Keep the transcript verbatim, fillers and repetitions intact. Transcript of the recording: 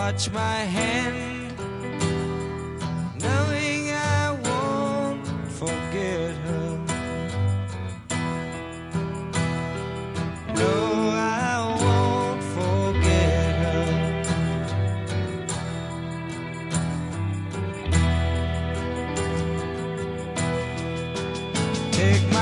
watch my hand, knowing I won't forget her. No, I won't forget her. Take my